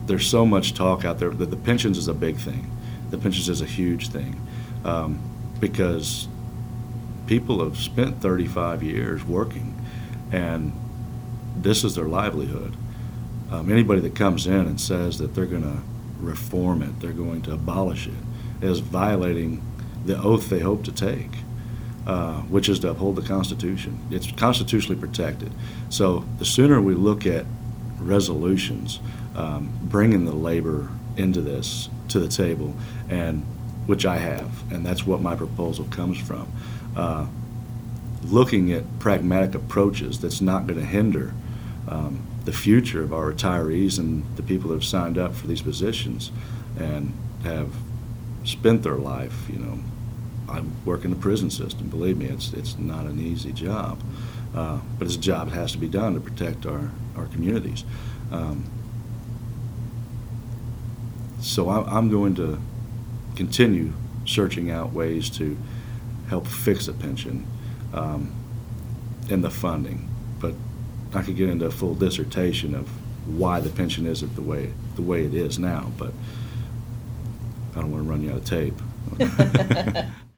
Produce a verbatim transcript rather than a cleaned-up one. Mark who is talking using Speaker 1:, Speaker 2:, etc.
Speaker 1: there's so much talk out there that the pensions is a big thing. The pensions is a huge thing um, because people have spent thirty-five years working, and this is their livelihood. Um, anybody that comes in and says that they're going to reform it, they're going to abolish it, is violating the oath they hope to take, uh, which is to uphold the Constitution. It's constitutionally protected. So the sooner we look at resolutions, um, bringing the labor into this, to the table, and which I have, and that's what my proposal comes from, uh, looking at pragmatic approaches that's not going to hinder um, the future of our retirees and the people that have signed up for these positions and have spent their life, you know. I work in the prison system. Believe me, it's it's not an easy job, uh, but it's a job that has to be done to protect our, our communities. Um, so I, I'm going to continue searching out ways to help fix a pension um, and the funding, but I could get into a full dissertation of why the pension isn't the way the way it is now, but I don't want to run you out of tape.